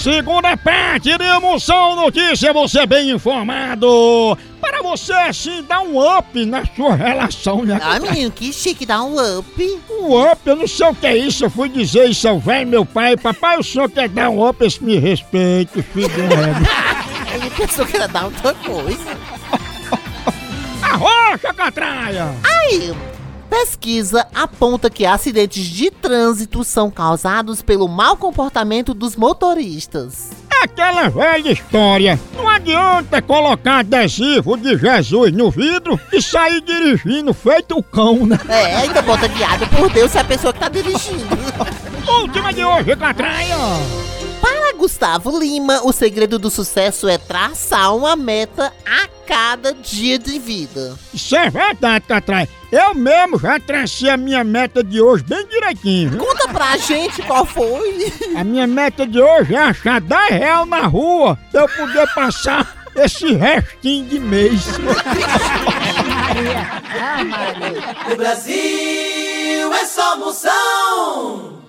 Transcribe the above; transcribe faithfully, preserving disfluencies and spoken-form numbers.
Segunda parte de Emoção Notícia, você bem informado. Para você, assim, dar um up na sua relação, né? Ah, menino, que chique, dá um up. Um up, eu não sei o que é isso, eu fui dizer isso ao velho meu pai. Papai, o senhor quer dar um up, esse me respeito, filho do égua. Ele pensou que ia dar outra coisa. Arrocha, catraia! Aí, pesquisa aponta que acidentes de trânsito são causados pelo mau comportamento dos motoristas. Aquela velha história, não adianta colocar adesivo de Jesus no vidro e sair dirigindo feito o cão, né? É, ainda bota guiado por Deus se é a pessoa que tá dirigindo. Última de hoje, catraia! Para Gustavo Lima, o segredo do sucesso é traçar uma meta a cada dia de vida. Isso é verdade, catraia. Eu mesmo já tracei a minha meta de hoje bem direitinho, viu? Conta pra gente qual foi. A minha meta de hoje é achar dez reais na rua pra eu poder passar esse restinho de mês. O Brasil é só moção.